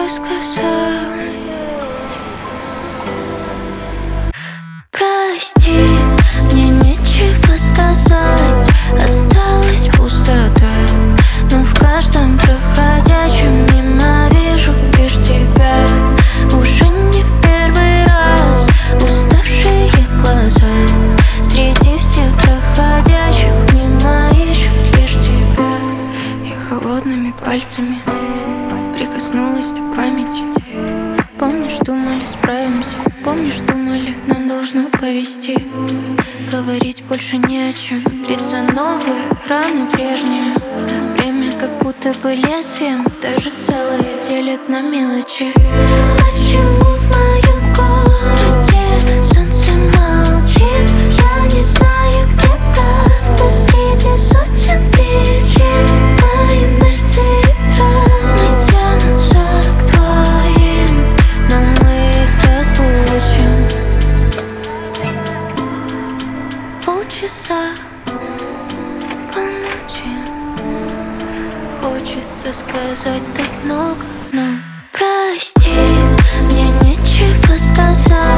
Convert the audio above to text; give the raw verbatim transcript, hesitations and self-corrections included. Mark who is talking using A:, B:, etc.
A: сказать. Прости, мне нечего сказать. Осталась пустота, но в каждом проходящем мимо вижу лишь тебя. Уже не в первый раз уставшие глаза. Среди всех проходящих мимо ищу лишь тебя. Я холодными пальцами прикоснулась до памяти. Помнишь, думали, справимся. Помнишь, думали, нам должно повезти. Говорить больше не о чем. Лица новые, раны прежние. Время как будто бы лезвием даже целое делит на мелочи. Почему в моем городе солнце молчит? Я не знаю, где правда среди сотен причин. По инерции травмы тянутся к твоим, но мы их разлучим. Полчаса помолчим. Хочется сказать так много, но прости, мне нечего сказать.